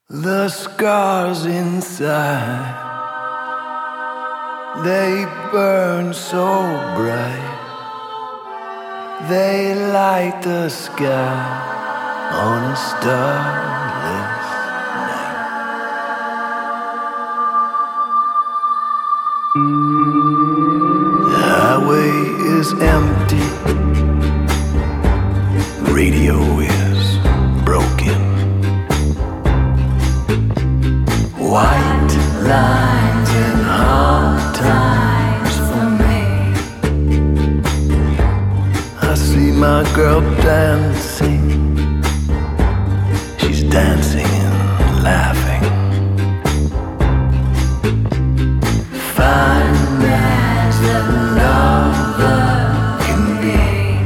The scars inside, they burn so bright. They light the sky on a starless night. The highway is empty, radio is broken. White lines and hard times for me. I see my girl dancing. She's dancing and laughing. Fine as a lover can be.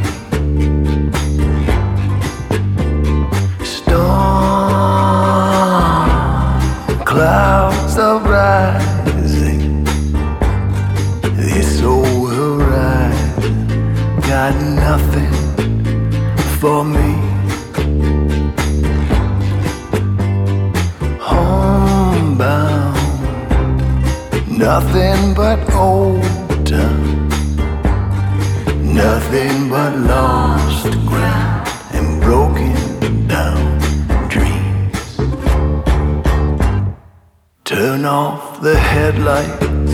Clouds are rising, this old horizon got nothing for me. Homebound, nothing but old time, nothing but lost ground and broken down. Turn off the headlights,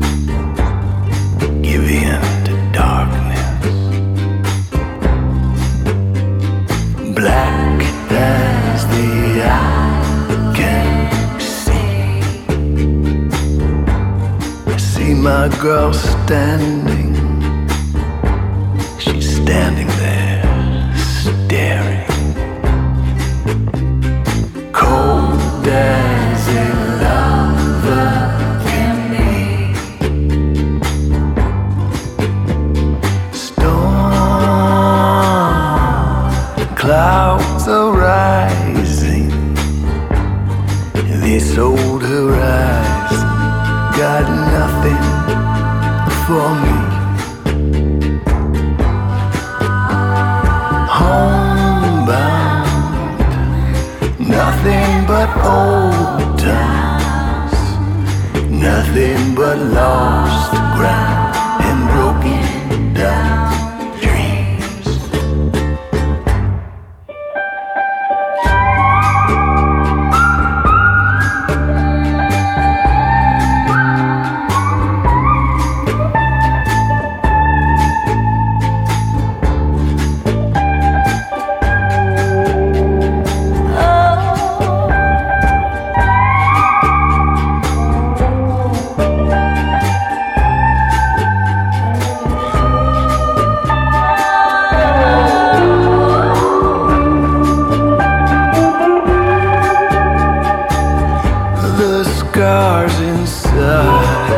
give in to darkness. Black as the eye can see. I see my girl standing. She's standing there, staring. Cold as a lover can be. Storm clouds are rising. This old horizon got nothing for me. Homebound, nothing but old times, nothing but lost ground and broken down dreams. Scars inside,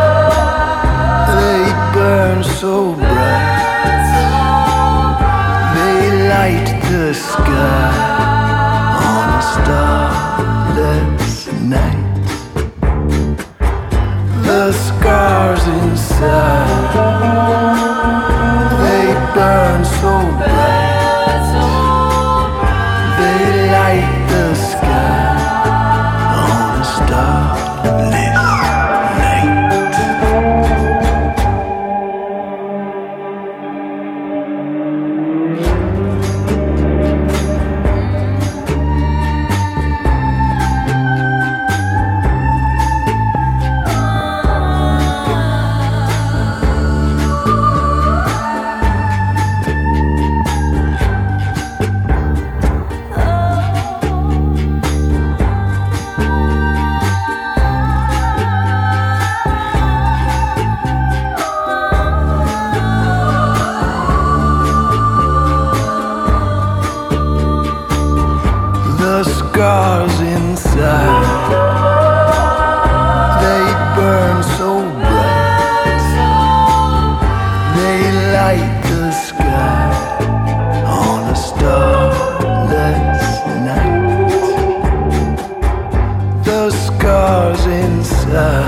they burn so bright. They light the sky on a starless night. The scars inside, they burn so bright. They light the sky on a starless night. The scars inside, they burn so bright. They light the sky on a starless night. The scars inside,